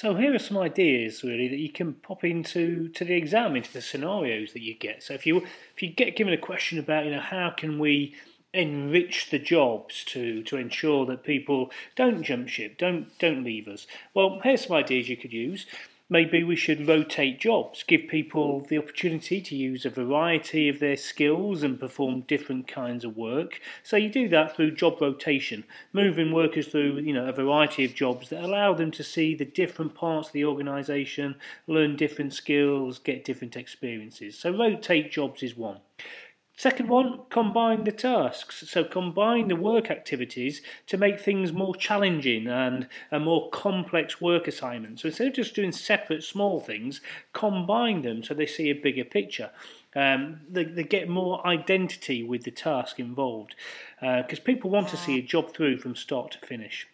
So here are some ideas really that you can pop into the exam, into the scenarios that you get. So if you get given a question about how can we enrich the jobs to ensure that people don't jump ship, don't leave us. Well, here's some ideas you could use. Maybe we should rotate jobs, give people the opportunity to use a variety of their skills and perform different kinds of work. So you do that through job rotation, moving workers through a variety of jobs that allow them to see the different parts of the organisation, learn different skills, get different experiences. So rotate jobs is one. Second one, combine the tasks. So combine the work activities to make things more challenging and a more complex work assignment. So instead of just doing separate small things, combine them so they see a bigger picture. They get more identity with the task involved because people want to see a job through from start to finish.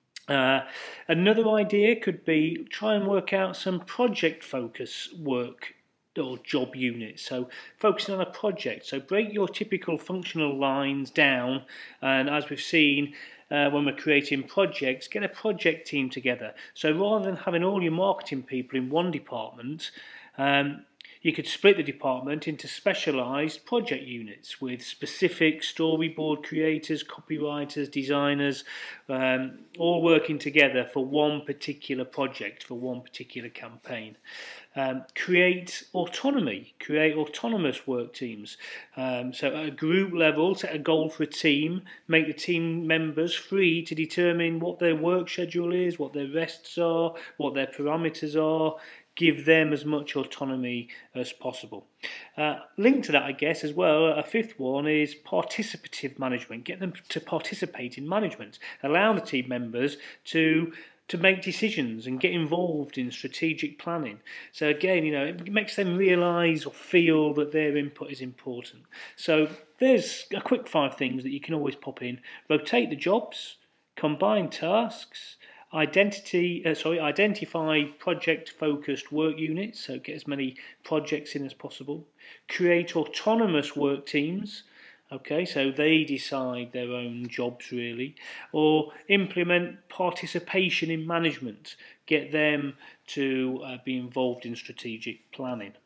Another idea could be try and work out some project focus work or job units. So focusing on a project. So break your typical functional lines down, and as we've seen when we're creating projects, get a project team together. So rather than having all your marketing people in one department, you could split the department into specialised project units with specific storyboard creators, copywriters, designers, all working together for one particular project, for one particular campaign. Create autonomy, create autonomous work teams. So at a group level, set a goal for a team, make the team members free to determine what their work schedule is, what their rests are, what their parameters are. Give them as much autonomy as possible. Linked to that, I guess, as well, a fifth one is participative management. Get them to participate in management. Allow the team members to make decisions and get involved in strategic planning. So again, it makes them realise or feel that their input is important. So there's a quick 5 things that you can always pop in. Rotate the jobs, combine tasks, identify project-focused work units, so get as many projects in as possible. Create autonomous work teams, okay, so they decide their own jobs really. Or implement participation in management, get them to be involved in strategic planning.